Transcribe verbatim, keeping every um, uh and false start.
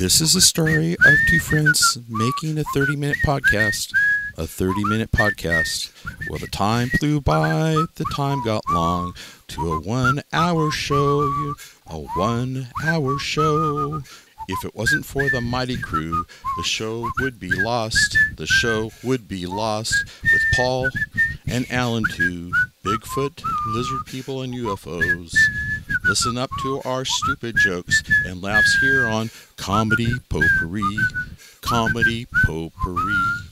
This is a story of two friends making a thirty-minute podcast. A thirty-minute podcast. Well, the time flew by, the time got long, to a one-hour show, a one-hour show. If it wasn't for the mighty crew, the show would be lost. The show would be lost with Paul and Alan too. Bigfoot, lizard people, and U F Os. Listen up to our stupid jokes and laughs here on Comedy Potpourri. Comedy Potpourri.